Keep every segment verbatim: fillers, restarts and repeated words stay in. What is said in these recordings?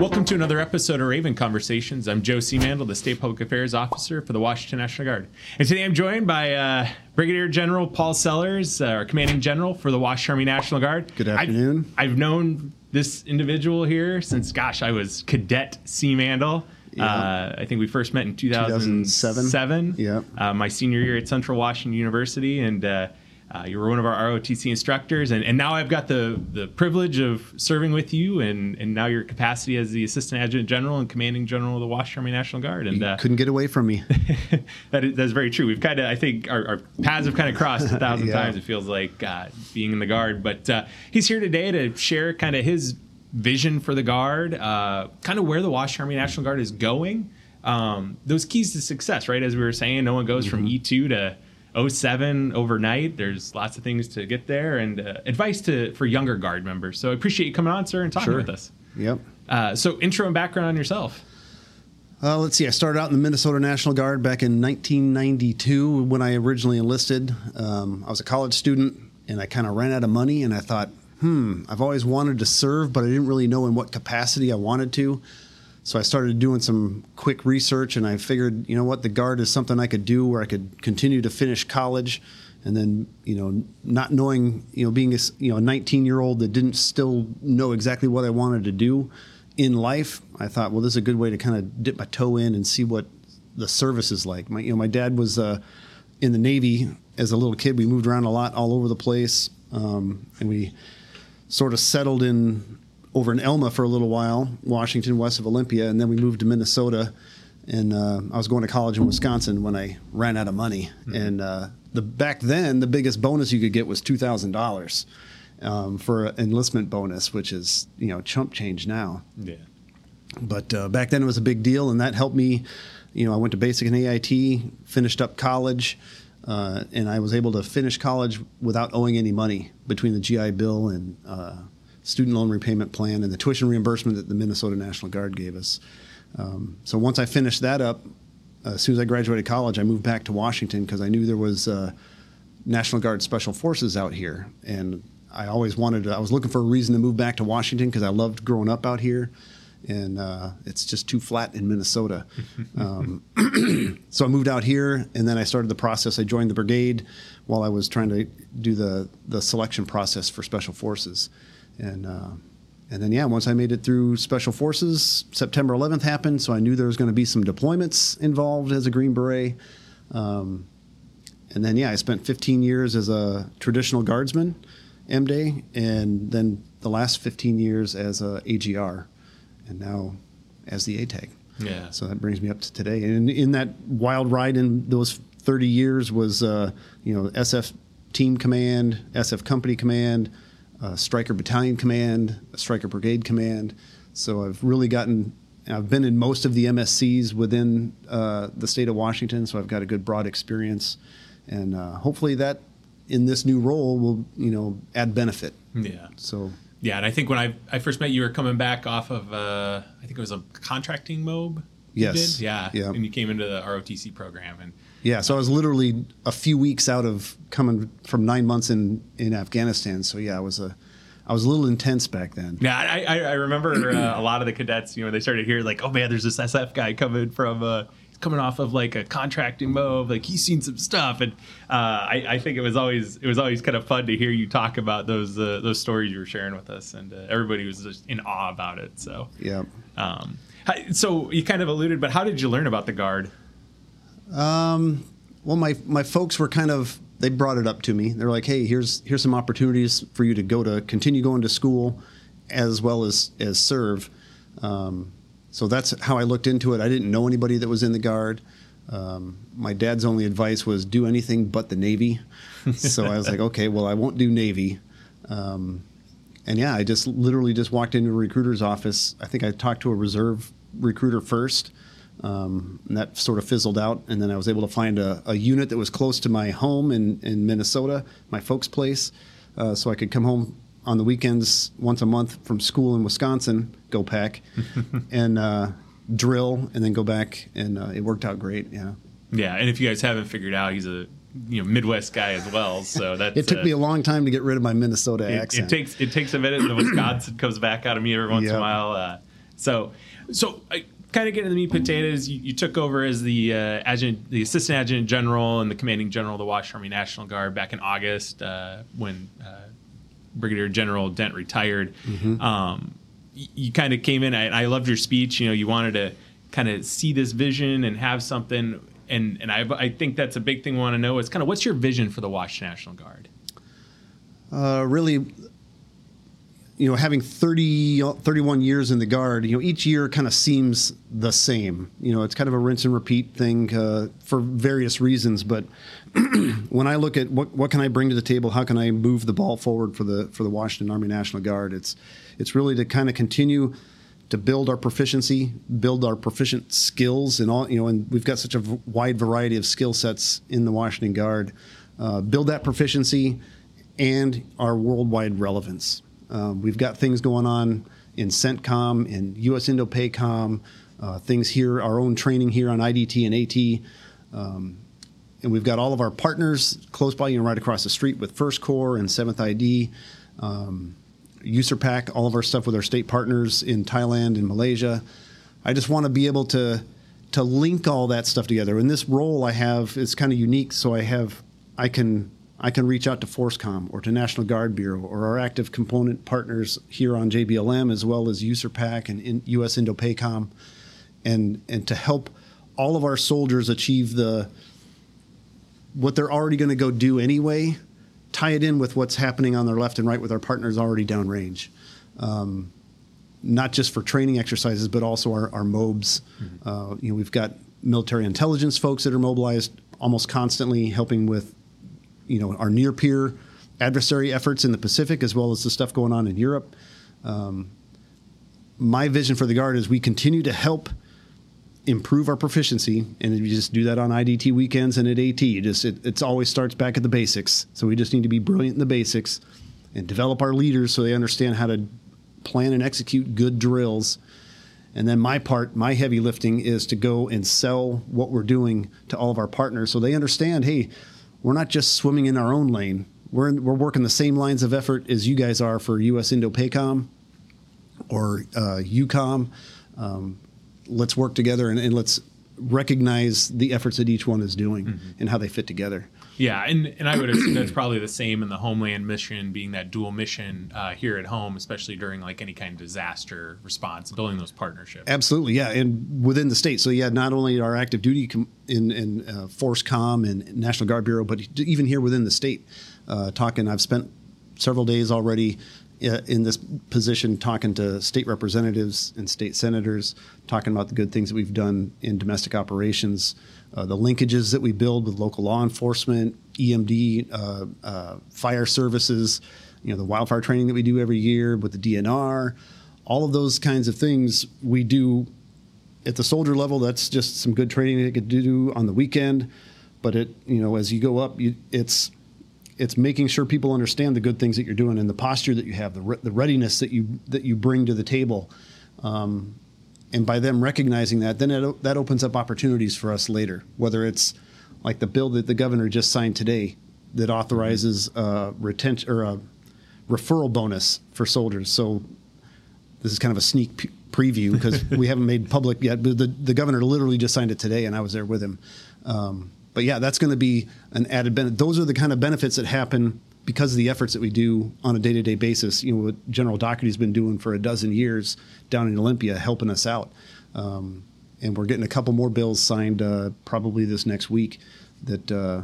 Welcome to another episode of Raven Conversations. I'm Joe Seamandel, the State Public Affairs Officer for the Washington National Guard. And today I'm joined by uh, Brigadier General Paul Sellers, uh, our Commanding General for the Washington Army National Guard. Good afternoon. I've, I've known this individual here since, gosh, I was Cadet Seamandel. Yeah. Uh, I think we first met in two thousand seven. two thousand seven. Yeah. Uh, my senior year at Central Washington University, and uh, uh, you were one of our R O T C instructors. And, and now I've got the, the privilege of serving with you, and, and now your capacity as the Assistant Adjutant General and Commanding General of the Washington Army National Guard. And you uh, couldn't get away from me. that is, that's very true. We've kind of, I think, our, our paths have kind of crossed a thousand yeah. times. It feels like uh, being in the Guard. But uh, he's here today to share kind of his vision for the Guard, uh, kind of where the Washington Army National Guard is going. Um, those keys to success, right? As we were saying, no one goes mm-hmm. from E two to oh seven overnight. There's lots of things to get there, and uh, advice to for younger Guard members. So I appreciate you coming on, sir, and talking sure. with us. Yep. Uh, so intro and background on yourself. Uh, let's see. I started out in the Minnesota National Guard back in nineteen ninety-two when I originally enlisted. Um, I was a college student, and I kind of ran out of money, and I thought, hmm, I've always wanted to serve, but I didn't really know in what capacity I wanted to. So I started doing some quick research, and I figured, you know what, the Guard is something I could do where I could continue to finish college, and then, you know, not knowing, you know, being a, you know, a nineteen-year-old that didn't still know exactly what I wanted to do in life, I thought, well, this is a good way to kind of dip my toe in and see what the service is like. My, you know, my dad was uh, in the Navy as a little kid. We moved around a lot all over the place, um, and we sort of settled in over in Elma for a little while, Washington, west of Olympia, and then we moved to Minnesota. And uh, I was going to college in Wisconsin when I ran out of money. Mm-hmm. And uh, the back then, the biggest bonus you could get was two thousand dollars um, for an enlistment bonus, which is, you know, chump change now. Yeah. But uh, back then it was a big deal, and that helped me. You know, I went to basic and A I T, finished up college, uh, and I was able to finish college without owing any money between the G I Bill and uh, student loan repayment plan and the tuition reimbursement that the Minnesota National Guard gave us. Um, so once I finished that up, uh, as soon as I graduated college, I moved back to Washington because I knew there was uh, National Guard Special Forces out here. And I always wanted to, I was looking for a reason to move back to Washington because I loved growing up out here. And uh, it's just too flat in Minnesota. um, so I moved out here, and then I started the process. I joined the brigade while I was trying to do the, the selection process for Special Forces. And uh, and then, yeah, once I made it through Special Forces, September eleventh happened, so I knew there was going to be some deployments involved as a Green Beret. Um, and then, yeah, I spent fifteen years as a traditional guardsman, M D A, and then the last fifteen years as a A G R, and now as the A TAG. Yeah. So that brings me up to today. And in that wild ride in those thirty years was, uh, you know, S F Team Command, S F Company Command, Uh, Stryker Battalion Command, Stryker Brigade Command. So I've really gotten, I've been in most of the M S Cs within uh, the state of Washington, so I've got a good broad experience. And uh, hopefully that in this new role will, you know, add benefit. Yeah. So. Yeah, and I think when I, I first met you, you were coming back off of, uh, I think it was a contracting M O B. Yes. You did? Yeah. yeah. And you came into the R O T C program. and Yeah, so I was literally a few weeks out of coming from nine months in, in Afghanistan. So yeah, I was a, I was a little intense back then. Yeah, I I, I remember uh, a lot of the cadets, you know, they started hearing like, oh man, there's this S F guy coming from, uh, coming off of like a contracting M O B, like he's seen some stuff, and uh, I, I think it was always it was always kind of fun to hear you talk about those uh, those stories you were sharing with us, and uh, everybody was just in awe about it. So yeah. Um, so you kind of alluded, but how did you learn about the Guard? Um, well, my, my folks were kind of, they brought it up to me. They're like, hey, here's, here's some opportunities for you to go to continue going to school as well as, as serve. Um, so that's how I looked into it. I didn't know anybody that was in the Guard. Um, my dad's only advice was do anything but the Navy. So I was like, okay, well, I won't do Navy. Um, and yeah, I just literally just walked into a recruiter's office. I think I talked to a reserve recruiter first. Um, and that sort of fizzled out, and then I was able to find a, a unit that was close to my home in, in Minnesota, my folks' place, uh, so I could come home on the weekends once a month from school in Wisconsin, go pack, and uh, drill, and then go back, and uh, it worked out great, yeah. Yeah, and if you guys haven't figured out, he's a you know Midwest guy as well, so that's it took uh, me a long time to get rid of my Minnesota it, accent. It takes it takes a minute, and the Wisconsin comes back out of me every once yep. in a while. Uh, So, so I kind of get into the meat and potatoes. You, you took over as the uh, adjutant, the assistant adjutant general and the commanding general of the Wash Army National Guard back in August uh, when uh, Brigadier General Dent retired. Mm-hmm. Um, you, you kind of came in. I, I loved your speech. You know, you wanted to kind of see this vision and have something. And and I I think that's a big thing we want to know is kind of what's your vision for the Wash National Guard? Uh, really. You know, having thirty, thirty-one years in the Guard, you know, each year kind of seems the same. You know, it's kind of a rinse and repeat thing uh, for various reasons. But when I look at what what can I bring to the table, how can I move the ball forward for the for the Washington Army National Guard? It's it's really to kind of continue to build our proficiency, build our proficient skills, and all. You know, and we've got such a wide variety of skill sets in the Washington Guard. Uh, build that proficiency and our worldwide relevance. Um, we've got things going on in CENTCOM, in U S INDOPACOM, uh, things here, our own training here on I D T and AT. Um, and we've got all of our partners close by, you know, right across the street with First Corps and seventh I D, um, U S R P A C, all of our stuff with our state partners in Thailand and Malaysia. I just want to be able to to link all that stuff together. And this role I have is kind of unique, so I have I can I can reach out to FORSCOM or to National Guard Bureau or our active component partners here on J B L M, as well as U S R P A C and in U S INDOPACOM, and and to help all of our soldiers achieve the what they're already going to go do anyway, tie it in with what's happening on their left and right with our partners already downrange. Um, not just for training exercises, but also our, our M O B S. Mm-hmm. Uh, you know, we've got military intelligence folks that are mobilized almost constantly, helping with you know, our near-peer adversary efforts in the Pacific, as well as the stuff going on in Europe. Um, my vision for the Guard is we continue to help improve our proficiency, and you just do that on I D T weekends and at AT. You just it it's always starts back at the basics. So we just need to be brilliant in the basics and develop our leaders so they understand how to plan and execute good drills. And then my part, my heavy lifting, is to go and sell what we're doing to all of our partners so they understand, hey, we're not just swimming in our own lane. We're in, we're working the same lines of effort as you guys are for U S INDOPACOM or uh, EUCOM. Um, let's work together and, and let's recognize the efforts that each one is doing mm-hmm. and how they fit together. Yeah, and, and I would assume that's probably the same in the homeland mission, being that dual mission uh, here at home, especially during like any kind of disaster response, building those partnerships. Absolutely, yeah, and within the state. So yeah, not only our active duty com- in, in uh, FORSCOM and National Guard Bureau, but even here within the state, uh, talking. I've spent several days already uh, in this position talking to state representatives and state senators, talking about the good things that we've done in domestic operations. Uh, the linkages that we build with local law enforcement, E M D, uh, uh, fire services, you know, the wildfire training that we do every year with the D N R, all of those kinds of things we do at the soldier level. That's just some good training they could do on the weekend. But it, you know, as you go up, you, it's it's making sure people understand the good things that you're doing and the posture that you have, the re- the readiness that you that you bring to the table. Um, And by them recognizing that, then it, that opens up opportunities for us later, whether it's like the bill that the governor just signed today that authorizes a retention or a referral bonus for soldiers. So this is kind of a sneak p- preview because we haven't made public yet, but the, the governor literally just signed it today, and I was there with him. Um, but yeah, that's going to be an added benefit. Those are the kind of benefits that happen because of the efforts that we do on a day-to-day basis. You know, what General Doherty's been doing for a dozen years down in Olympia, helping us out. Um, and we're getting a couple more bills signed uh, probably this next week that uh,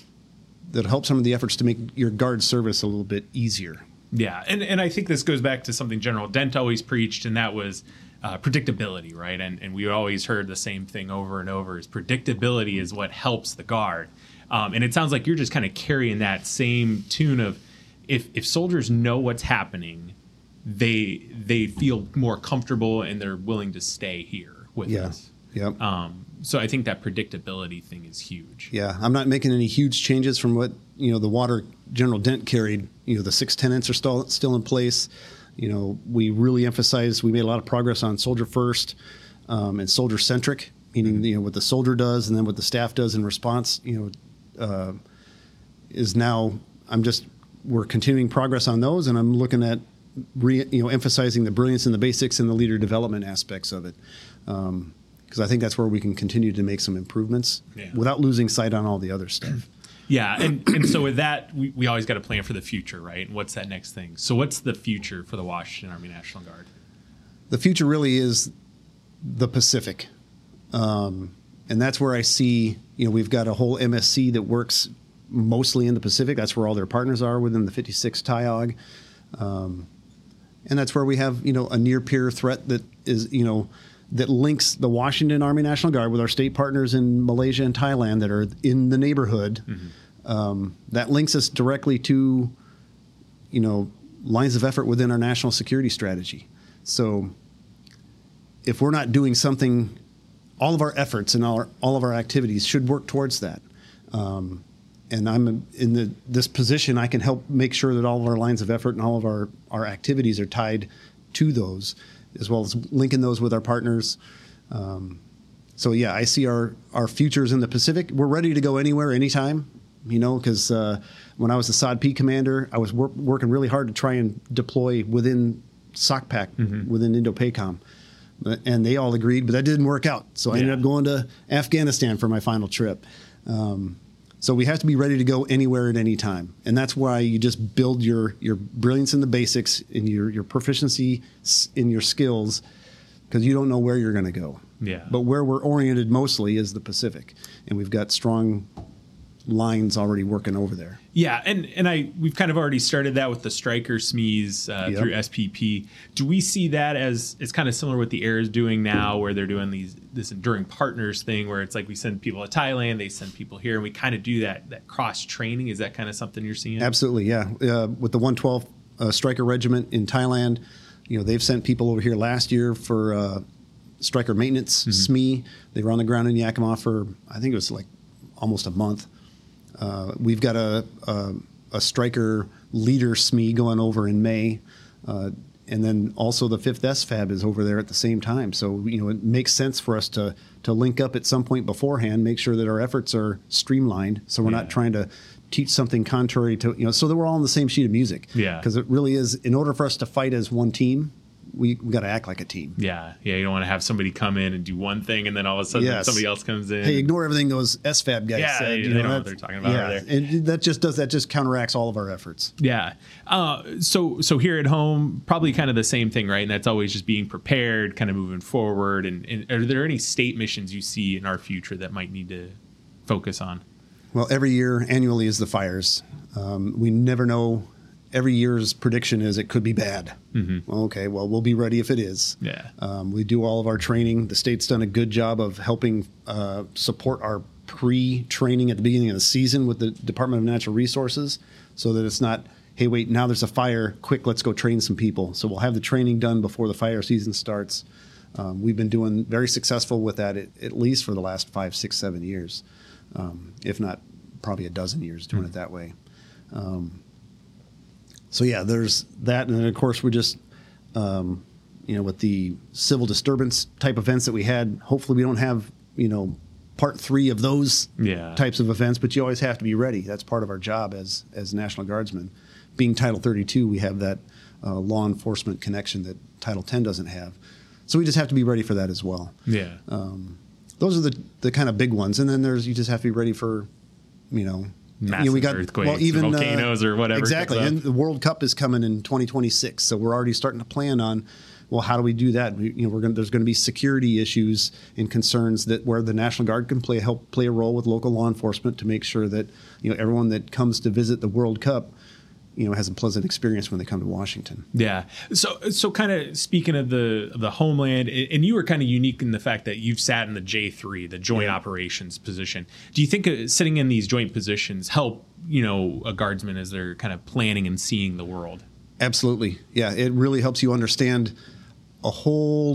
that help some of the efforts to make your Guard service a little bit easier. Yeah, and, and I think this goes back to something General Dent always preached, and that was uh, predictability, right? And, and we always heard the same thing over and over, is predictability is what helps the Guard. Um, and it sounds like you're just kind of carrying that same tune of if if soldiers know what's happening, they they feel more comfortable and they're willing to stay here with yeah. us. Yeah. Um, so I think that predictability thing is huge. Yeah, I'm not making any huge changes from what you know the water General Dent carried. You know, the six tenants are still still in place. You know, we really emphasized we made a lot of progress on soldier first um, and soldier centric, meaning you know what the soldier does and then what the staff does in response. You know. Uh, is now I'm just we're continuing progress on those, and I'm looking at re, you know, emphasizing the brilliance in the basics and the leader development aspects of it. Um, because I think that's where we can continue to make some improvements yeah. without losing sight on all the other stuff. Yeah, and, and so with that, we, we always got to plan for the future, right? And what's that next thing? So what's the future for the Washington Army National Guard? The future really is the Pacific. Um, and that's where I see, you know, we've got a whole M S C that works mostly in the Pacific. That's where all their partners are within the fifty-sixth T I A U G. Um, and that's where we have, you know, a near-peer threat that is, you know, that links the Washington Army National Guard with our state partners in Malaysia and Thailand that are in the neighborhood. Mm-hmm. Um, that links us directly to, you know, lines of effort within our national security strategy. So if we're not doing something, all of our efforts and all, our, all of our activities should work towards that. Um, and I'm in the, this position, I can help make sure that all of our lines of effort and all of our, our activities are tied to those, as well as linking those with our partners. Um, so, yeah, I see our, our futures in the Pacific. We're ready to go anywhere, anytime, you know, because uh, when I was the S O D P commander, I was wor- working really hard to try and deploy within SOCPAC, mm-hmm. within Indo-PACOM. And they all agreed, but that didn't work out. So I yeah. ended up going to Afghanistan for my final trip. Um, so we have to be ready to go anywhere at any time. And that's why you just build your, your brilliance in the basics and your, your proficiency in your skills, because you don't know where you're going to go. Yeah. But where we're oriented mostly is the Pacific. And we've got strong lines already working over there. Yeah, and and I we've kind of already started that with the Stryker S M Es uh, yep. through S P P. Do we see that as it's kind of similar what the Air is doing now, where they're doing these this enduring partners thing, where it's like we send people to Thailand, they send people here, and we kind of do that that cross training? Is that kind of something you're seeing? Absolutely, yeah. Uh, with the one twelfth uh, Stryker Regiment in Thailand, you know, they've sent people over here last year for uh, Stryker maintenance mm-hmm. S M E. They were on the ground in Yakima for I think it was like almost a month. Uh, we've got a, a, a Stryker leader S M E going over in May, uh, and then also the fifth S F A B is over there at the same time. So, you know, it makes sense for us to to link up at some point beforehand, make sure that our efforts are streamlined, so we're yeah. not trying to teach something contrary to, you know, so that we're all on the same sheet of music. Yeah. Because it really is, in order for us to fight as one team, we we got to act like a team. Yeah, yeah. You don't want to have somebody come in and do one thing, and then all of a sudden yes. somebody else comes in. Hey, ignore everything those S F A B guys yeah, said. They, you they know, know what they're talking about yeah, over there. And that just does that just counteracts all of our efforts. Yeah. Uh, so so here at home, probably kind of the same thing, right? And that's always just being prepared, kind of moving forward. And, and are there any state missions you see in our future that might need to focus on? Well, every year, annually, is the fires. Um, we never know. Every year's prediction is it could be bad. Mm-hmm. Well, okay, well, we'll be ready if it is. Yeah. Um, we do all of our training. The state's done a good job of helping uh, support our pre-training at the beginning of the season with the Department of Natural Resources, so that it's not, hey, wait, now there's a fire. Quick, let's go train some people. So we'll have the training done before the fire season starts. Um, we've been doing very successful with that, at, at least for the last five, six, seven years, um, if not probably a dozen years doing mm-hmm. it that way. Um, So, yeah, there's that. And then, of course, we just, um, you know, with the civil disturbance type events that we had, hopefully we don't have, you know, part three of those yeah. types of events. But you always have to be ready. That's part of our job as as National Guardsmen. Being Title thirty-two, we have that uh, law enforcement connection that Title ten doesn't have. So we just have to be ready for that as well. Yeah. Um, those are the, the kind of big ones. And then there's you just have to be ready for, you know, massive you know, we got, earthquakes, well, even, volcanoes, uh, or whatever. Exactly, and the World Cup is coming in twenty twenty-six, so we're already starting to plan on, well, how do we do that? We, you know, we're going there's going to be security issues and concerns that where the National Guard can play help play a role with local law enforcement to make sure that, you know, everyone that comes to visit the World Cup, you know, has a pleasant experience when they come to Washington. Yeah. So, so kind of speaking of the of the homeland, and you were kind of unique in the fact that you've sat in the J three, the Joint yeah. Operations position. Do you think uh, sitting in these joint positions help, you know, a guardsman as they're kind of planning and seeing the world? Absolutely. Yeah, it really helps you understand a whole,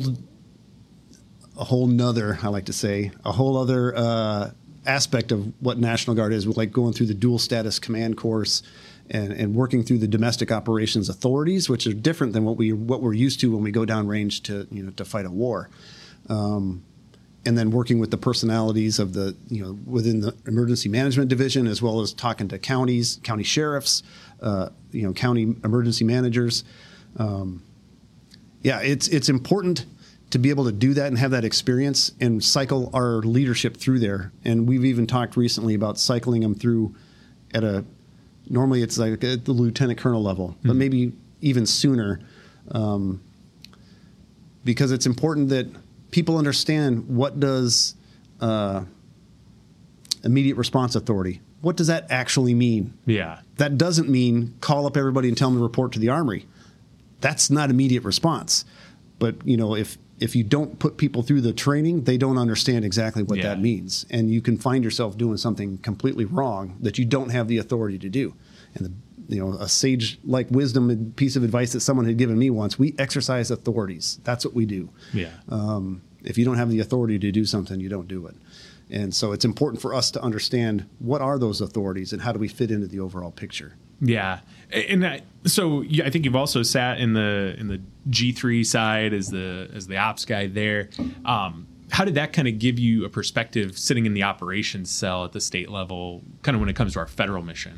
a whole nother, I like to say, a whole other uh, aspect of what National Guard is, like going through the dual status command course. And, and working through the domestic operations authorities, which are different than what we what we're used to when we go downrange to you know to fight a war, um, and then working with the personalities of the you know within the emergency management division, as well as talking to counties, county sheriffs, uh, you know county emergency managers, Um, yeah, it's it's important to be able to do that and have that experience and cycle our leadership through there. And we've even talked recently about cycling them through at a, normally it's like at the lieutenant colonel level, mm-hmm. but maybe even sooner, um, because it's important that people understand what does uh, immediate response authority, what does that actually mean? Yeah. That doesn't mean call up everybody and tell them to report to the Armory. That's not immediate response. But, you know, if if you don't put people through the training, they don't understand exactly what yeah. that means. And you can find yourself doing something completely wrong that you don't have the authority to do. And, the, you know, a sage-like wisdom and piece of advice that someone had given me once, we exercise authorities. That's what we do. Yeah. Um, if you don't have the authority to do something, you don't do it. And so it's important for us to understand what are those authorities and how do we fit into the overall picture. Yeah, and that, so yeah, I think you've also sat in the in the G three side as the as the ops guy there. Um, how did that kind of give you a perspective sitting in the operations cell at the state level, kind of when it comes to our federal mission?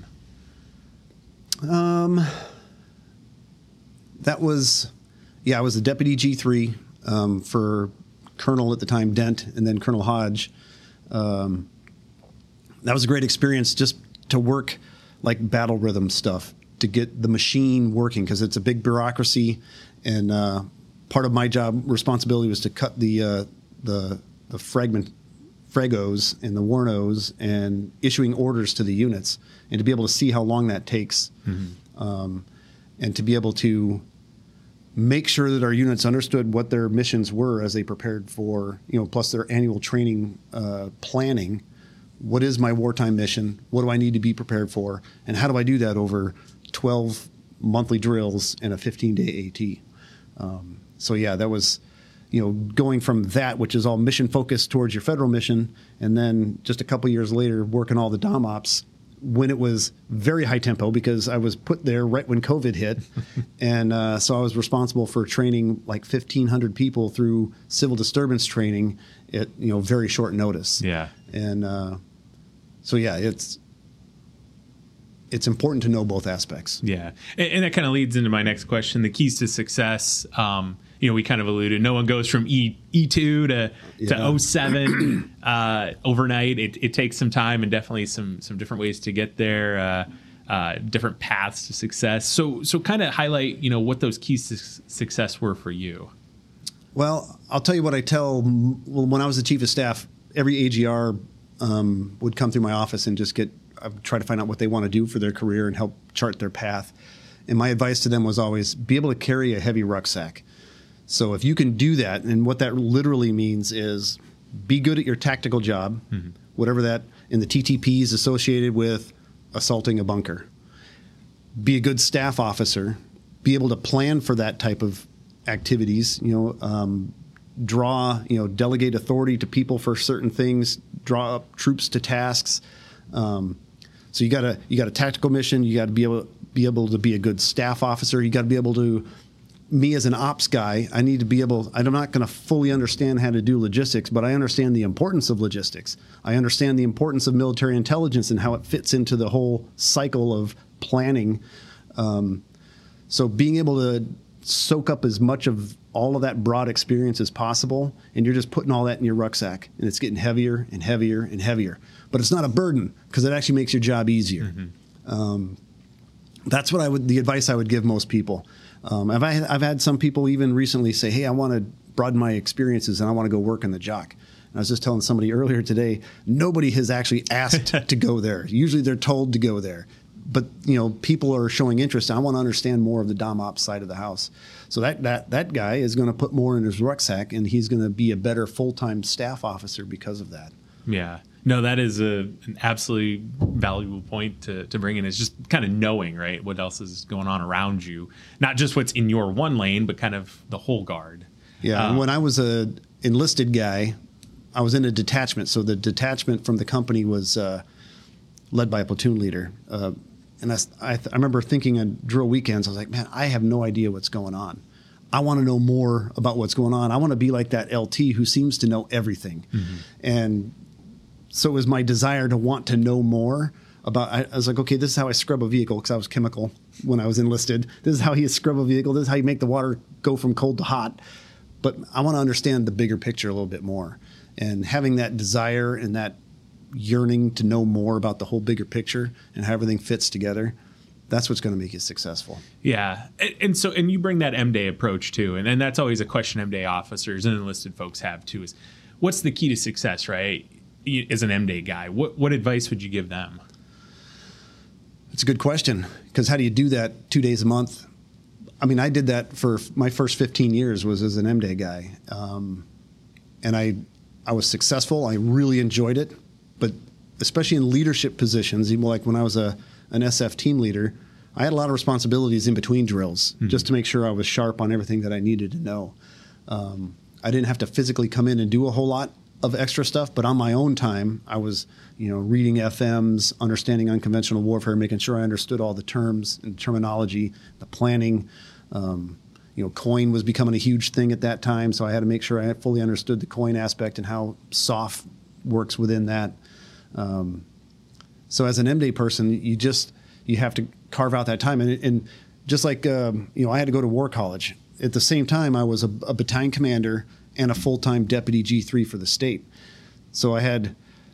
Um, that was, yeah, I was the deputy G three um, for Colonel at the time Dent, and then Colonel Hodge. Um, that was a great experience just to work like battle rhythm stuff to get the machine working, because it's a big bureaucracy, and uh, part of my job responsibility was to cut the uh, the the fragment fragos and the warnos and issuing orders to the units, and to be able to see how long that takes, mm-hmm. um, and to be able to make sure that our units understood what their missions were as they prepared for, you know, plus their annual training uh, planning. What is my wartime mission? What do I need to be prepared for? And how do I do that over twelve monthly drills and a fifteen-day AT? Um, so, yeah, that was, you know, going from that, which is all mission-focused towards your federal mission, and then just a couple years later working all the Dom Ops when it was very high tempo, because I was put there right when COVID hit. And uh, so I was responsible for training like fifteen hundred people through civil disturbance training at, you know, very short notice. Yeah. And uh, so, yeah, it's it's important to know both aspects. Yeah. And, and that kind of leads into my next question, the keys to success. Um, you know, we kind of alluded, no one goes from E, E2 to, yeah. to oh seven uh, overnight. It, it takes some time and definitely some some different ways to get there, uh, uh, different paths to success. So, so kind of highlight, you know, what those keys to success were for you. Well, I'll tell you what I tell, well, when I was the chief of staff, every A G R um, would come through my office and just get, I would try to find out what they want to do for their career and help chart their path. And my advice to them was always be able to carry a heavy rucksack. So if you can do that, and what that literally means is be good at your tactical job, mm-hmm. whatever that in the T T Ps associated with assaulting a bunker. Be a good staff officer, be able to plan for that type of activities, you know, um, draw, you know, delegate authority to people for certain things, draw up troops to tasks. Um, so you got a you got a tactical mission. You got to be able be able to be a good staff officer. You got to be able to. Me as an ops guy, I need to be able. I'm not going to fully understand how to do logistics, but I understand the importance of logistics. I understand the importance of military intelligence and how it fits into the whole cycle of planning. Um, so being able to soak up as much of all of that broad experience as possible, and you're just putting all that in your rucksack, and it's getting heavier and heavier and heavier. But it's not a burden, because it actually makes your job easier. Mm-hmm. Um, that's what I would. The advice I would give most people. Um, I've, I've had some people even recently say, hey, I want to broaden my experiences and I want to go work in the Jock. And I was just telling somebody earlier today, nobody has actually asked to go there. Usually they're told to go there. But, you know, people are showing interest. I want to understand more of the Dom Ops side of the house. So that, that, that guy is going to put more in his rucksack, and he's going to be a better full-time staff officer because of that. Yeah. No, that is a, an absolutely valuable point to, to bring in, is just kind of knowing, right, what else is going on around you. Not just what's in your one lane, but kind of the whole guard. Yeah, um, and when I was a enlisted guy, I was in a detachment. So the detachment from the company was uh, led by a platoon leader. Uh, and I, I, th- I remember thinking on drill weekends, I was like, man, I have no idea what's going on. I want to know more about what's going on. I want to be like that L T who seems to know everything. Mm-hmm. And so it was my desire to want to know more about, I, I was like, okay, this is how I scrub a vehicle, because I was chemical. when I was enlisted. This is how you scrub a vehicle. This is how you make the water go from cold to hot. But I want to understand the bigger picture a little bit more. And having that desire and that yearning to know more about the whole bigger picture and how everything fits together, that's what's going to make you successful. Yeah. And, and so, and you bring that M-Day approach too. And, and that's always a question M-Day officers and enlisted folks have too, is what's the key to success, right? As an M-Day guy, what, what advice would you give them? It's a good question, because how do you do that two days a month? I mean, I did that for my first fifteen years was as an M-Day guy. Um, and I, I was successful. I really enjoyed it. But especially in leadership positions, even like when I was a, an S F team leader, I had a lot of responsibilities in between drills mm-hmm. just to make sure I was sharp on everything that I needed to know. Um, I didn't have to physically come in and do a whole lot of extra stuff, but on my own time, I was, you know, reading F Ms, understanding unconventional warfare, making sure I understood all the terms and terminology, the planning. Um, you know, coin was becoming a huge thing at that time, so I had to make sure I fully understood the coin aspect and how S O F works within that. Um, so as an M-Day person, you just you have to carve out that time, and, and just like um, you know, I had to go to war college. At the same time, I was a, a battalion commander and a full-time deputy G three for the state. So I had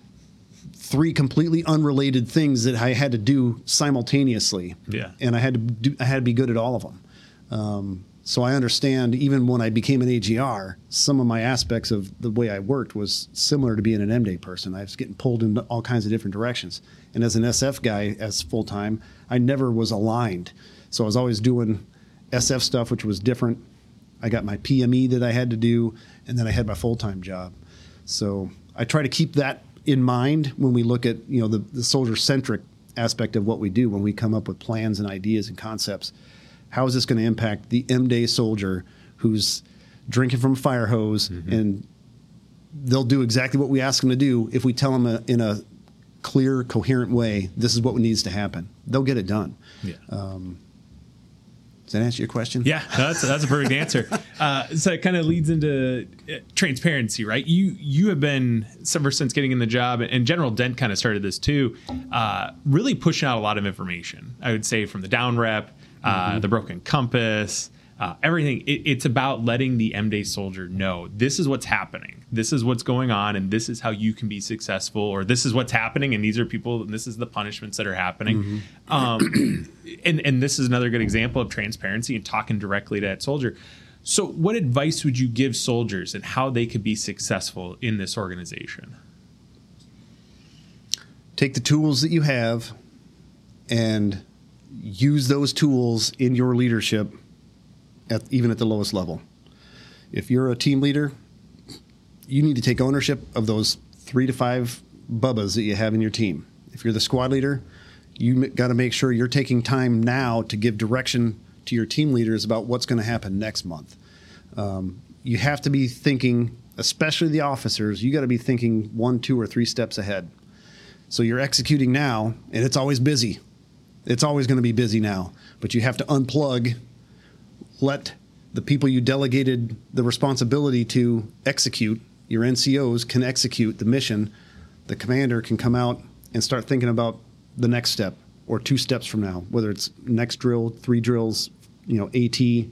three completely unrelated things that I had to do simultaneously. Yeah. And I had to do, I had to be good at all of them. Um, so I understand, even when I became an A G R, some of my aspects of the way I worked was similar to being an M-Day person. I was getting pulled in all kinds of different directions. And as an S F guy, as full-time, I never was aligned. So I was always doing S F stuff, which was different. I got my P M E that I had to do, and then I had my full-time job. So I try to keep that in mind when we look at, you know, the, the soldier-centric aspect of what we do when we come up with plans and ideas and concepts. How is this going to impact the M-Day soldier who's drinking from a fire hose, mm-hmm. and they'll do exactly what we ask them to do if we tell them a, in a clear, coherent way, this is what needs to happen. They'll get it done. Yeah. Um, Does that answer your question? Yeah, no, that's that's a perfect answer. Uh, so it kind of leads into uh, transparency, right? You you have been, ever since getting in the job, and General Dent kind of started this too, uh, really pushing out a lot of information. I would say from the down rep, uh, mm-hmm. the broken compass, uh, everything. It, it's about letting the M-Day soldier know this is what's happening, this is what's going on, and this is how you can be successful, or this is what's happening, and these are people, and this is the punishments that are happening. Mm-hmm. Um, and, and this is another good example of transparency and talking directly to that soldier. So what advice would you give soldiers and how they could be successful in this organization? Take the tools that you have and use those tools in your leadership, at, even at the lowest level. If you're a team leader, you need to take ownership of those three to five bubbas that you have in your team. If you're the squad leader, you got to make sure you're taking time now to give direction to your team leaders about what's going to happen next month. Um, you have to be thinking, especially the officers, you got to be thinking one, two, or three steps ahead. So you're executing now, and it's always busy. It's always going to be busy now, but you have to unplug, let the people you delegated the responsibility to execute, your N C Os can execute the mission. The commander can come out and start thinking about the next step or two steps from now, whether it's next drill, three drills, you know, AT.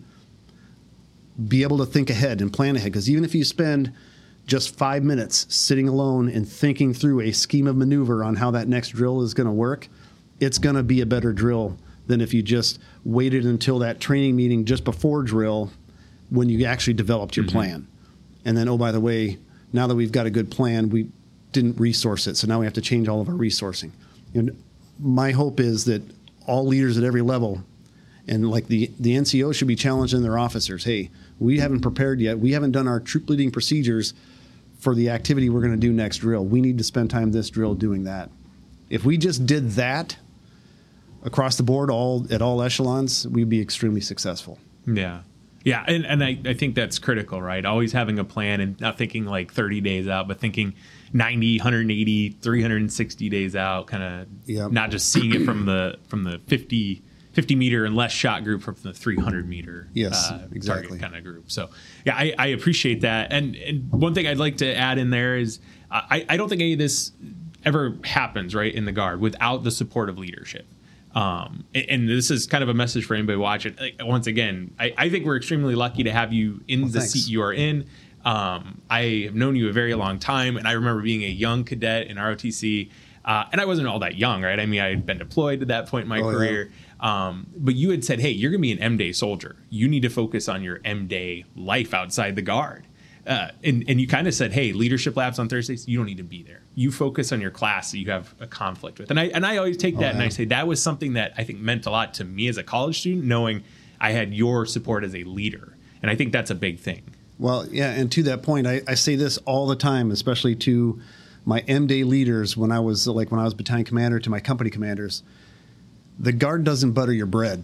Be able to think ahead and plan ahead, because even if you spend just five minutes sitting alone and thinking through a scheme of maneuver on how that next drill is going to work, it's going to be a better drill than if you just waited until that training meeting just before drill when you actually developed your mm-hmm. plan. And then, oh, by the way, now that we've got a good plan, we didn't resource it, so now we have to change all of our resourcing. And my hope is that all leaders at every level, and like the, the N C O should be challenging their officers, hey, we haven't prepared yet. We haven't done our troop leading procedures for the activity we're going to do next drill. We need to spend time this drill doing that. If we just did that across the board, all at all echelons, we'd be extremely successful. Yeah. Yeah, and, and I, I think that's critical, right? Always having a plan and not thinking like thirty days out, but thinking ninety, one hundred eighty, three hundred sixty days out, kind of yep. not just seeing it from the from the fifty, fifty meter and less shot group, from the three hundred meter yes, uh, exactly. target kind of group. So, yeah, I, I appreciate that. And, and one thing I'd like to add in there is I, I don't think any of this ever happens, right, in the Guard without the support of leadership. Um, and, and this is kind of a message for anybody watching. Like, once again, I, I think we're extremely lucky to have you in well, the thanks. seat you are in. Um, I have known you a very long time, and I remember being a young cadet in R O T C. Uh, and I wasn't all that young, right? I mean, I had been deployed at that point in my oh, career. Yeah. Um, but you had said, hey, you're going to be an M-Day soldier. You need to focus on your M-Day life outside the Guard. Uh, and, and you kind of said, hey, leadership labs on Thursdays, you don't need to be there. You focus on your class that you have a conflict with. And I and I always take that oh, yeah. and I say that was something that I think meant a lot to me as a college student, knowing I had your support as a leader. And I think that's a big thing. Well, yeah, and to that point, I, I say this all the time, especially to my M-Day leaders when I was like when I was battalion commander, to my company commanders. The Guard doesn't butter your bread.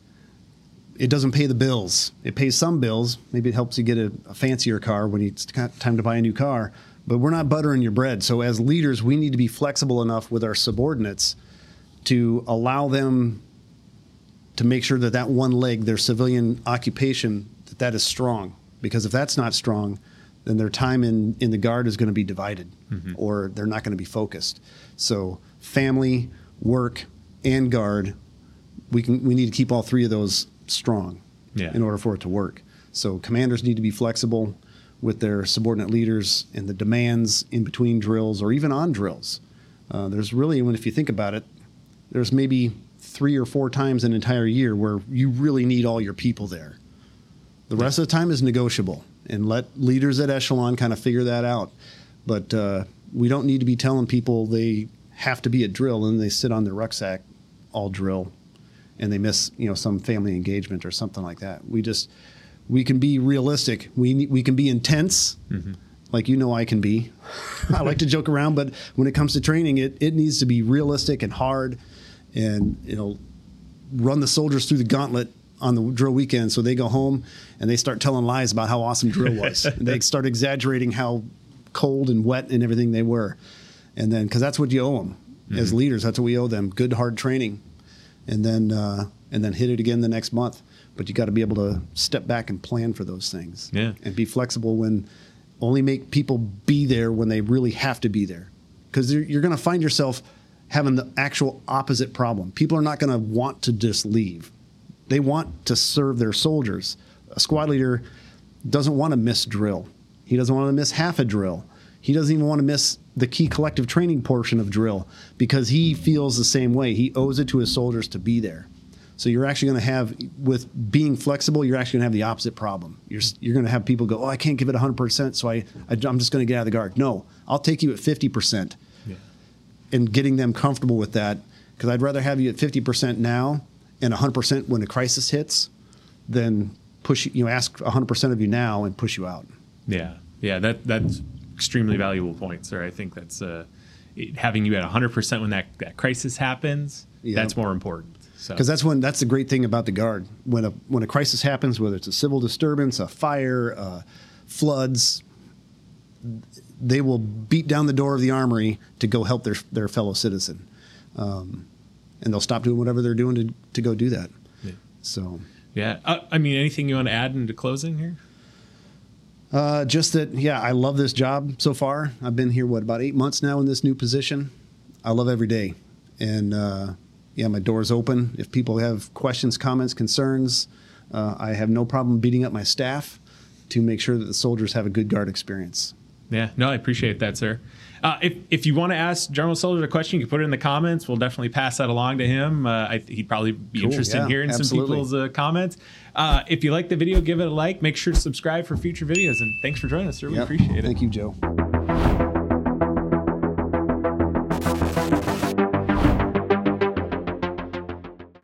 It doesn't pay the bills. It pays some bills. Maybe it helps you get a, a fancier car when it's time to buy a new car. But we're not buttering your bread. So as leaders, we need to be flexible enough with our subordinates to allow them to make sure that that one leg, their civilian occupation, that that is strong. Because if that's not strong, then their time in, in the Guard is going to be divided, mm-hmm. or they're not going to be focused. So family, work, and Guard, we can we need to keep all three of those strong yeah. in order for it to work. So commanders need to be flexible with their subordinate leaders and the demands in between drills or even on drills. Uh, there's really, when if you think about it, there's maybe three or four times an entire year where you really need all your people there. The rest yeah. of the time is negotiable, and let leaders at echelon kind of figure that out. But uh, we don't need to be telling people they have to be at drill and they sit on their rucksack all drill and they miss, you know, some family engagement or something like that. We just, we can be realistic. We we can be intense, mm-hmm. like you know I can be. I like to joke around, but when it comes to training, it, it needs to be realistic and hard, and, you know, run the soldiers through the gauntlet on the drill weekend, so they go home and they start telling lies about how awesome drill was. And they start exaggerating how cold and wet and everything they were. And then, because that's what you owe them mm-hmm. as leaders. That's what we owe them: good, hard training, and then uh, and then hit it again the next month. But you got to be able to step back and plan for those things, yeah, and be flexible. When only make people be there when they really have to be there, because you're going to find yourself having the actual opposite problem. People are not going to want to just leave. They want to serve their soldiers. A squad leader doesn't want to miss drill. He doesn't want to miss half a drill. He doesn't even want to miss the key collective training portion of drill, because he feels the same way. He owes it to his soldiers to be there. So you're actually going to have, with being flexible, you're actually going to have the opposite problem. You're you're going to have people go, oh, I can't give it one hundred percent, so I, I, I'm just going to get out of the Guard. No, I'll take you at fifty percent. Yeah. And getting them comfortable with that, because I'd rather have you at fifty percent now and one hundred percent when a crisis hits than push you, you know, ask one hundred percent of you now and push you out. Yeah, yeah, that that's extremely valuable point, sir. I think that's uh, it, having you at one hundred percent when that, that crisis happens, yeah. that's more important. Because so. that's when that's the great thing about the Guard. When a when a crisis happens, whether it's a civil disturbance, a fire, uh, floods, they will beat down the door of the armory to go help their their fellow citizen, um, and they'll stop doing whatever they're doing to to go do that. Yeah. So yeah, uh, I mean, anything you want to add into closing here? Uh, just that, yeah, I love this job so far. I've been here what about eight months now in this new position. I love every day, and. Uh, Yeah, my door's open. If people have questions, comments, concerns, uh, I have no problem beating up my staff to make sure that the soldiers have a good Guard experience. Yeah, no, I appreciate that, sir. Uh, if if you want to ask General Soldier a question, you can put it in the comments. We'll definitely pass that along to him. Uh, I, he'd probably be cool, interested yeah, in hearing absolutely. some people's uh, comments. Uh, if you like the video, give it a like. Make sure to subscribe for future videos. And thanks for joining us, sir. We yep. appreciate it. Thank you, Joe.